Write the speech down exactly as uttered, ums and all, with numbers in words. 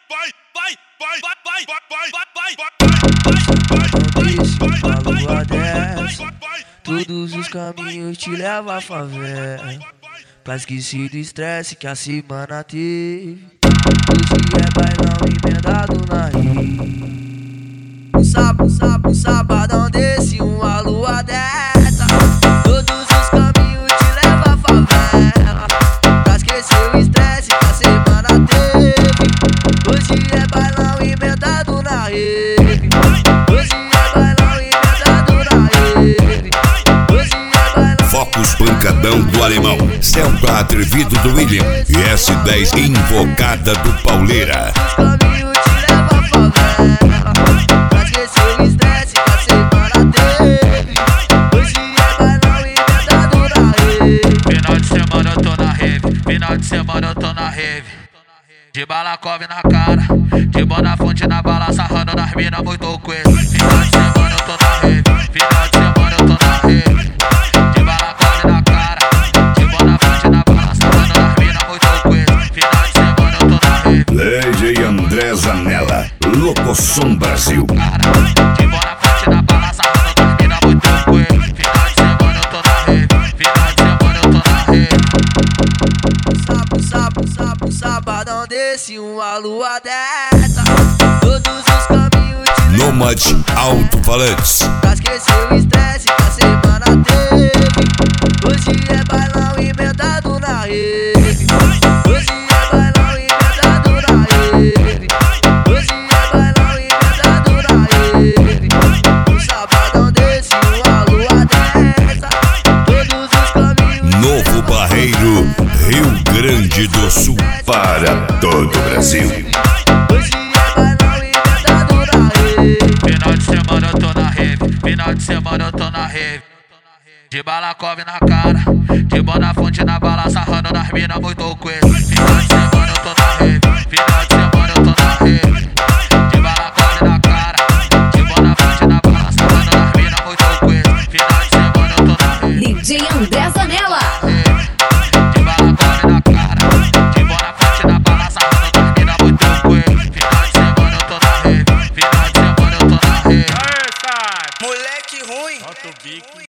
Todos os caminhos te levam à favela, pra esquecer do estresse que a semana teve. Hoje é bailão emendado na rede. Um sábado, sábado, um sabadão desse, uma lua dessa. Todos os caminhos te levam à favela, pra esquecer o estresse que a semana teve. Hoje é bailão emendado na rede. Hoje é bailão emendado na rede. Hoje é bailão. Focus pancadão do alemão, Celta atrevido do William e S dez invocada do Pauleira. Os caminhos te levam à favela, pra esquecer o estresse que a semana teve. Hoje é bailão emendado na rede. Final de semana eu tô na rave, final de semana eu tô na rave. De balacove na cara, de Bonafonte na bala, sarrando nas minas muito coelho. Final de semana eu tô na rave, final de semana eu tô na rave. De balacove na cara, de Bonafonte na bala, sarrando nas minas muito coelho. Final de semana eu tô na rave. D J André Zanella, Locosom Brasil. De Bonafonte na bala, sarrando nas minas muito coelho. Final de semana eu tô na rave, final de semana eu tô na rave. Sábado, sábado, sábado, sabadão desse, uma lua dessa. Todos os caminhos te levam Nomad Alto-Falantes, pra esquecer o estresse que a semana teve. Hoje é bailão emendado na rede. Hoje é bailão emendado na rede. Hoje é bailão emendado na rede. Um sabadão desse, uma lua dessa. Todos os caminhos Novo Barreiro, Rio Grande do Sul, para todo o Brasil. hoje é bailão emendado na rede. Final de semana eu tô na rave, final de semana eu tô na rave. De balacove na cara, de Bonafonte na bala, sarrando nas minas muito coelho. Final de semana eu tô na rave, final de semana